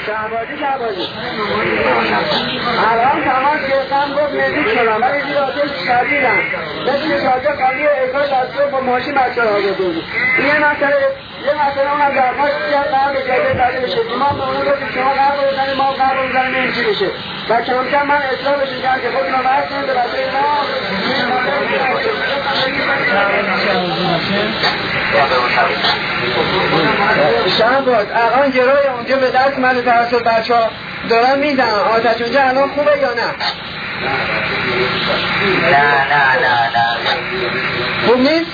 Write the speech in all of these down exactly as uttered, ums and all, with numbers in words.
شهبازی شهبازی الان تمام گفتم گفت نزدیک شدم ولی زیر آتش شدیدم مثل ساده قالی اکای دستور با ماشین بچه ها آگه دونی این مسئله یه مسئله اونم در ما شد قرار به جایده داده بشه ما به اون رو که شما قرار بزنیم ما قرار بزنیم این چی بشه و کم کم من اطلاع بشیم که خودتون رو برد کنید به بچه ما شهباز الان گروه اونجا به دست من توسط بچه ها دارن میدن آتش اونجا الان خوبه یا نه؟ نه نه نه نه خوب نیست؟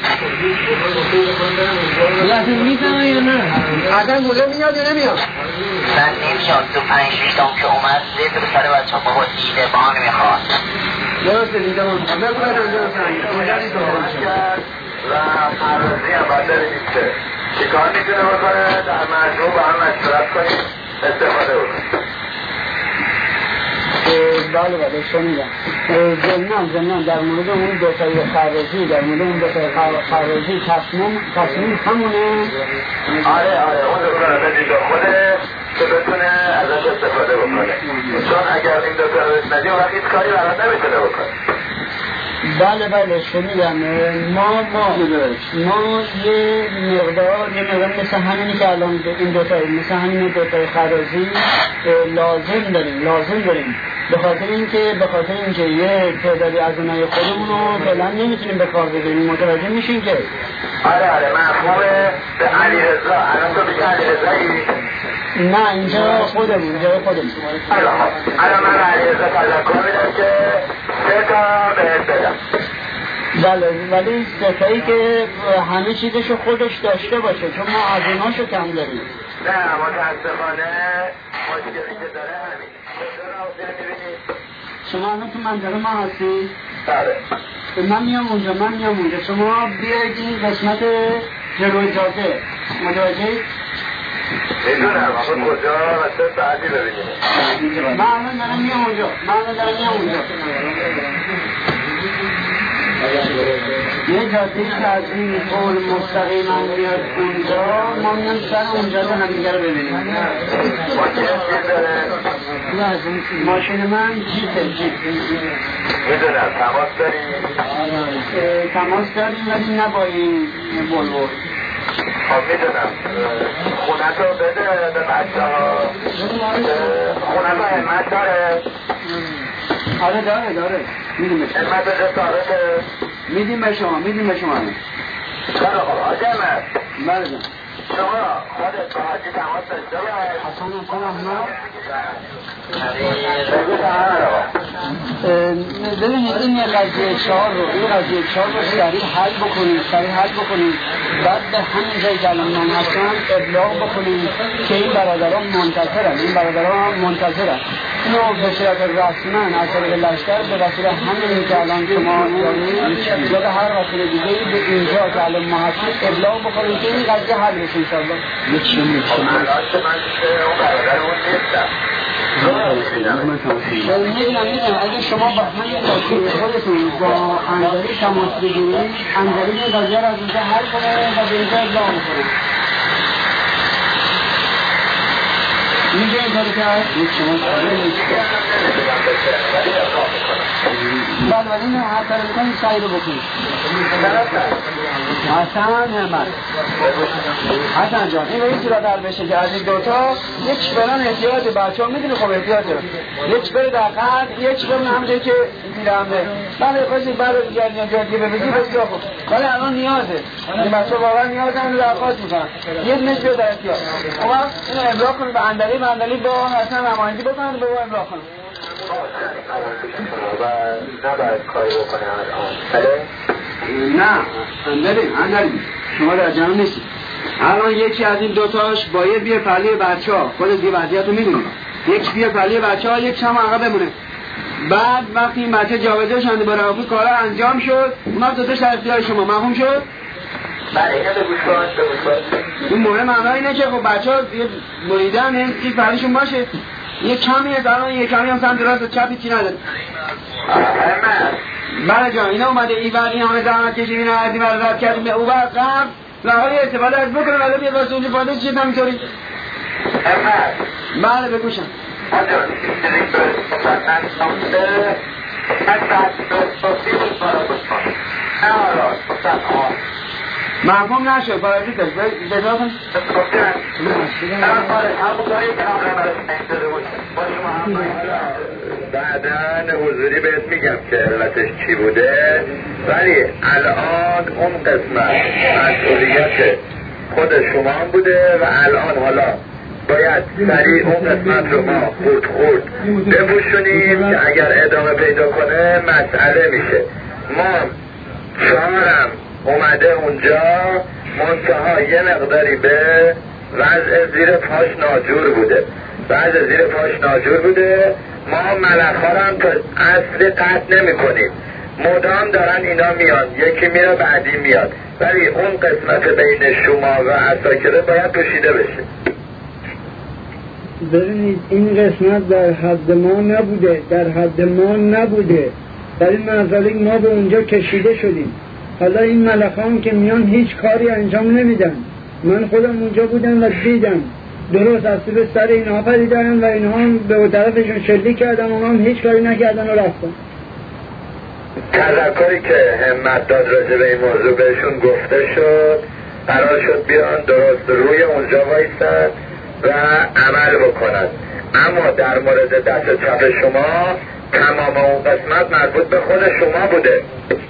لحظه میزنه یا نه؟ اصلا گوله میاد یا نمیاد؟ من نمیاد تو پنج شیشتم که اومد زید رو سر بچه ها بابا دیده بان میخواد درسته دیده بان میخواد بگو باید اونجا بسنگید اونجا نیست و فرازی هم باید داری نیسته چی کار میتونه بکنه در مجموع با هم مشورت کنیم استفاده بکنیم بله بله شنیدم زمنان زمنان در مورد اون دوتای خارجی در مورد اون دوتای خارجی تصمیم تصمیم همونه آره آره اون دوتا رو بدید به خوده که بتونه ازش استفاده بکنه چون اگر این دوتا رو ندیم وقت هیچ کاری برات نمیتونه بکنه بله بله شنیدم ما ما ما یه مقدار یه مقدار مثل همینی که الان این دوتای مثل همین دوتای خارجی لازم داریم لازم داریم به خاطر اینکه به خاطر اینکه یه تعدادی از اونای خودمون رو فعلا نمیتونیم به کار بگیریم متوجه میشین که آره آره محبوبه به علی رضا الان تو بیشه علی رضایی نه اینجا خودمون اینجا خودمون الان من علی رضا تذکر میدم که سه تا بهت بدم بله ولی ستایی که همه چیزشو خودش داشته باشه چون ما از اوناشو کم داریم نه متاسفانه مشکلی که داره همین شما الان تو منطقه ما هستی؟ بله من میام اونجا من میام اونجا شما بیایید این قسمت جلوی جاده متوجه؟ میدونم آخه کجا و سه ساعتی ببینیم من الان دارم میام اونجا من الان دارم میام اونجا یه جاده که از این طول مستقیما میاد اونجا ما میام سر اونجا رو همدیگه رو ببینیم ماشین من جیپه جیپ میدونم تماس داریم تماس داریم ولی نه با این بلور خب میدونم خونت رو بده به بچه ها خونت رو همت داره آره داره داره میدیم به شما همت بده ثابته میدیم به شما میدیم به شما خیلی خوب حاجی احمد بله جان شما خودت با حاجی تماس داشته باید حسن حسن احمد بگو تمام رو ببینید این قضیه چهار رو این قضیه چهار رو سریع حل بکنید سریع حل بکنید بعد به همین جایی که الان من هستم ابلاغ بکنید که این برادران منتظرن این برادران منتظرن اینو به صورت رسما از طریق لشکر به وسیله همین که الان شما دارید یا به هر وسیله دیگه به اینجا که الان ما هستیم ابلاغ بکنید که این قضیه حل بشه انشاءالله میچین میچین من اون برادرمون نیستم میدونم میدونم اگه شما با همین تاکید خودتون با انظاری تماس بگیرید انظاری این قضیه را از اینجا حل کنه و به اینجا ابلاغ کنه میگه این کاری کرد شما بله ولی نه هر طرف کنید سعی رو بکنید حسن همت حسن جان این روی صورت حل بشه که از این دوتا یک برن احتیاط بچه ها میدونی خب احتیاط یک بره در قد یک برن همجایی که دیرمه بله خوشی بله جریان جادیه ببزی بسیار خوب ولی الان نیازه این بچه ها واقعا نیازه همین درخواست میکنن یه نشبه در احتیاط خب اینو ابلاغ کنید به اندلی به اندلی با حسن نمایندی بکنید به او ابلاغ کنید و نباید کاری بکنه الان نه اندلیم اندلیم شما در جمع نیستید الان یکی از این دوتاش باید بیه پلی بچه ها خود دیگه وضعیت رو میدونیم یک بیه پلی بچه ها یک شما عقب بمونه بعد وقتی این بچه جاوزه شنده برای افی کارا انجام شد اومد دوتاش در اختیار شما مفهوم شد؟ بله اینه بگوش کن بگوش کن این مهم معنی اینه که خب بچه ها مریدن این پلیشون باشه یه کمی از الان یه کمی هم سمت راست و چپی چی نداره بله جان اینا اومده ایوان این همه زحمت کشیم اینا از این برادر کردیم به او بر قبل لحالی استفاده از بکنه ولی بیاد واسه اونجا فاده چیز نمیتوری بله بگوشم. مفهوم نشد پارازیت است بذار کن. بعدن حضوری بهت میگم که علتش چی بوده، ولی الان اون قسمت مسئولیت خود شما هم بوده و الان حالا باید سریع اون قسمت رو ما خورد خورد بپوشونیم که اگر ادامه پیدا کنه مسئله میشه. ما چهارم اومده اونجا منتها یه مقداری به وضع زیر پاش ناجور بوده، وضع زیر پاش ناجور بوده. ما ملخ‌ها رو هم تا اصل قطع نمی کنیم، مدام دارن اینا میان، یکی میره بعدی میاد، ولی اون قسمت بین شما و عساکره باید پوشیده بشه. ببینید این قسمت در حد ما نبوده، در حد ما نبوده، در این منزلک ما به اونجا کشیده شدیم. حالا این ملخان که میان هیچ کاری انجام نمیدن. من خودم اونجا بودم و دیدم درست از به سر اینها پریدن و اینها هم به طرفشون شلیک کردن و هم هیچ کاری نکردن و رفتن. تذکری که همت داد راجع به این موضوع بهشون گفته شد، قرار شد بیان درست روی اونجا وایستن و عمل بکنن. اما در مورد دست چپ شما تمام اون قسمت مربوط به خود شما بوده.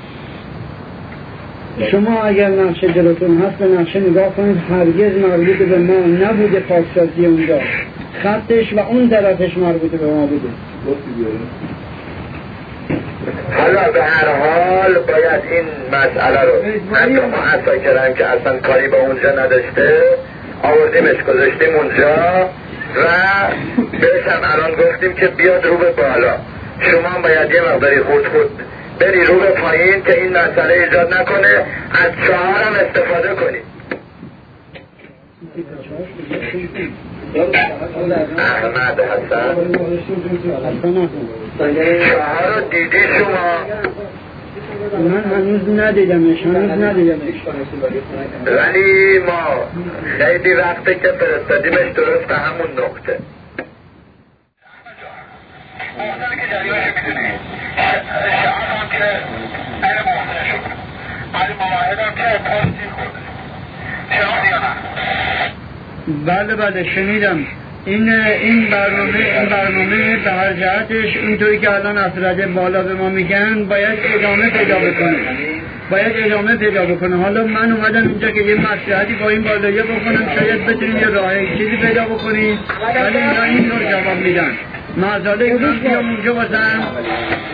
شما اگر نقشه جلوتون هست به نقشه نگاه کنید، هرگز مربوط به ما نبوده. پاکسازی اونجا خطش و اون طرفش مربوط به ما بوده. حالا به هر حال باید این مسئله رو حتی ما عساکرم که اصلا کاری با اونجا نداشته آوردیمش گذاشتیم اونجا و بهش هم الان گفتیم که بیاد رو به بالا. شما باید یه مقداری خود خود بری رو به پایین که این مسئله ایجاد نکنه، از چهار هم استفاده کنید. احمد حسن چهار رو دیدی شما؟ من هنوز ندیدمش، هنوز ندیدمش، ولی ما خیلی وقته که فرستادیمش درست به همون نقطه. محسن که جریانشو میدونی، شعب هم که این محسن شد، علی مواهد هم که پاستی خورده شناخت یا بله نه؟ بله شنیدم. این این برنامه این برنامه به هر جهتش اینطوری که الان افراد بالا به ما میگن باید ادامه پیدا بکنه، باید ادامه پیدا بکنه. حالا من اومدم اینجا که یه مصلحتی با این بالاییه بکنم، شاید بتونیم یه راه چیزی پیدا بکنیم، ولی اینا این نوع جواب میدن. معذاله اینا بیام اونجا بازم